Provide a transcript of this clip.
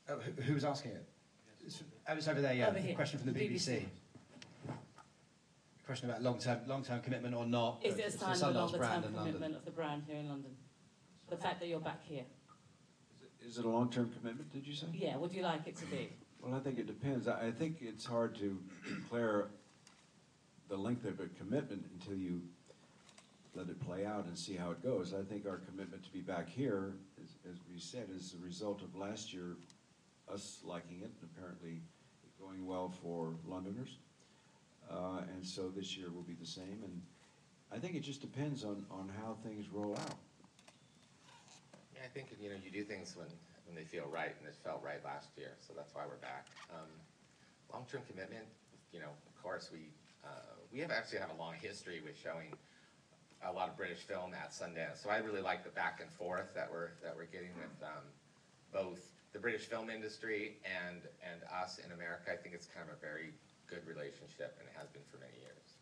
Who was asking it? It's over there, yeah. Over here. Question from the BBC. Question about long-term commitment or not. Is it a sign of a Sundance longer-term brand in London. commitment of the brand here in London? The fact that you're back here. Is it a long-term commitment, did you say? Yeah, would you like it to be? Well, I think it depends. I think it's hard to declare the length of a commitment until you let it play out and see how it goes. I think our commitment to be back here, as we said, is the result of last year, us liking it, and apparently it going well for Londoners. And so this year will be the same. And I think it just depends on how things roll out. Yeah, I think, you know, you do things when they feel right, and it felt right last year, so that's why we're back. Long-term commitment, you know, of course, we actually have a long history with showing a lot of British film at Sundance. So I really like the back and forth that we're getting with both the British film industry and us in America. I think it's kind of a very good relationship, and it has been for many years.